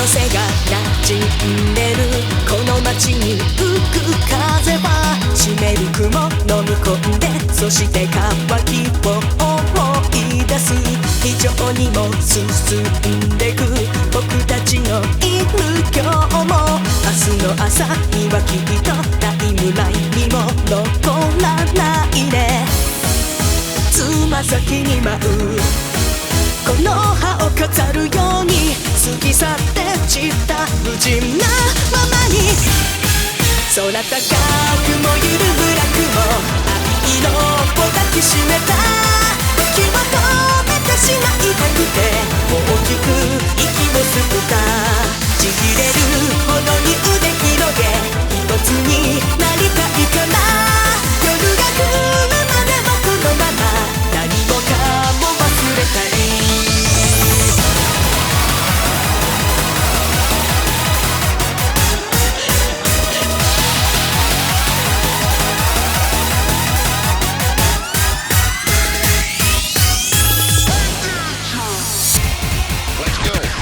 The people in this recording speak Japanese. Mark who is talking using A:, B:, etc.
A: せが馴染んでるこの街に吹く風は湿る雲飲み込んでそして乾きを思い出す非常にも進んでく僕たちのいる今日も明日の朝にはきっとタイムラインにも残らないねつま先に舞うこの葉を飾るように過ぎ去って散った無人なままに空高くもゆるブラックも愛色を抱きしめた